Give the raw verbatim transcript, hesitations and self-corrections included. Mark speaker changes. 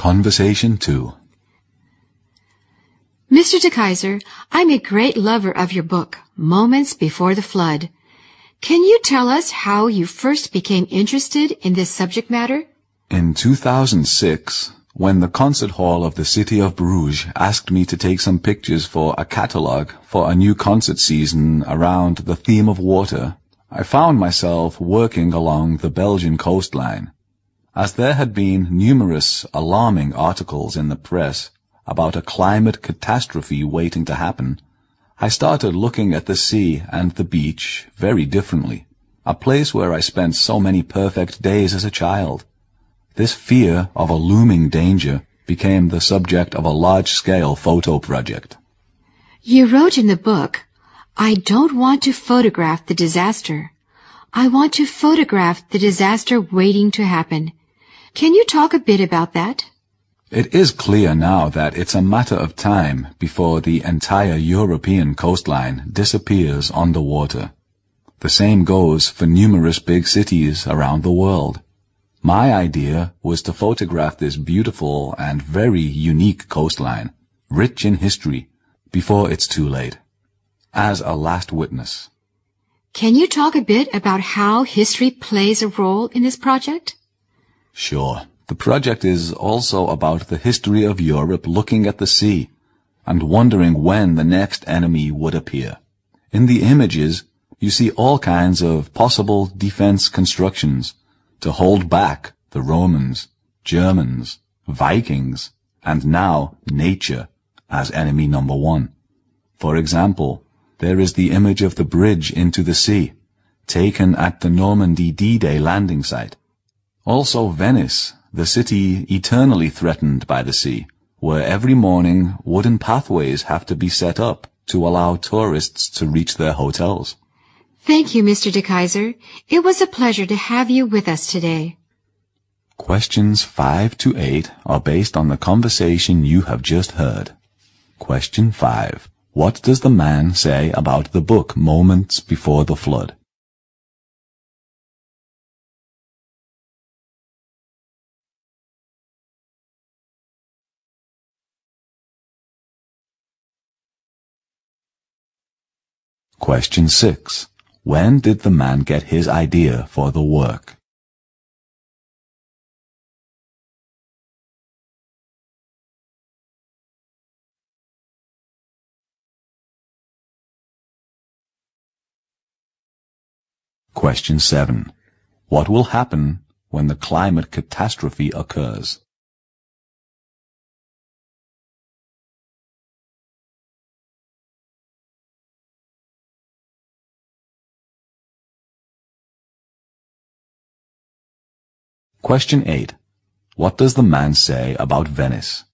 Speaker 1: Conversation two.
Speaker 2: Mister De Keyser, I'm a great lover of your book, Moments Before the Flood. Can you tell us how you first became interested in this subject matter?
Speaker 1: In two thousand six, when the concert hall of the city of Bruges asked me to take some pictures for a catalogue for a new concert season around the theme of water, I found myself working along the Belgian coastline. As there had been numerous alarming articles in the press about a climate catastrophe waiting to happen, I started looking at the sea and the beach very differently, a place where I spent so many perfect days as a child. This fear of a looming danger became the subject of a large-scale photo project.
Speaker 2: You wrote in the book, I don't want to photograph the disaster. I want to photograph the disaster waiting to happen. Can you talk a bit about that?
Speaker 1: It is clear now that it's a matter of time before the entire European coastline disappears underwater. The same goes for numerous big cities around the world. My idea was to photograph this beautiful and very unique coastline, rich in history, before it's too late, as a last witness.
Speaker 2: Can you talk a bit about how history plays a role in this project?
Speaker 1: Sure. The project is also about the history of Europe looking at the sea and wondering when the next enemy would appear. In the images, you see all kinds of possible defense constructions to hold back the Romans, Germans, Vikings, and now nature as enemy number one. For example, there is the image of the bridge into the sea, taken at the Normandy D-Day landing site. Also Venice, the city eternally threatened by the sea, where every morning wooden pathways have to be set up to allow tourists to reach their hotels.
Speaker 2: Thank you, Mister De Keyser. It was a pleasure to have you with us today.
Speaker 1: Questions five to eight are based on the conversation you have just heard. Question five. What does the man say about the book Moments Before the Flood? Question six. When did the man get his idea for the work? Question seven. What will happen when the climate catastrophe occurs? Question eight. What does the man say about Venice?